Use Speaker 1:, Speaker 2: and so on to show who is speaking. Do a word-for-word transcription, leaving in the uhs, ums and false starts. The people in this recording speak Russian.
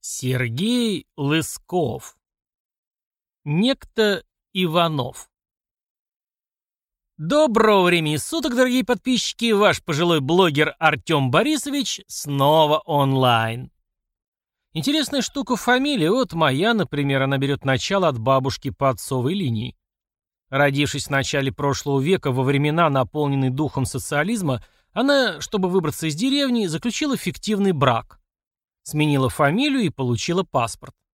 Speaker 1: Сергей Лысков. Некто Иванов. Доброго времени суток, дорогие подписчики! Ваш пожилой блогер Артем Борисович снова онлайн. Интересная штука фамилия. Вот моя, например, она берет начало от бабушки по отцовой линии. Родившись в начале прошлого века, во времена, наполненные духом социализма, она, чтобы выбраться из деревни, заключила фиктивный брак. Сменила фамилию и получила паспорт.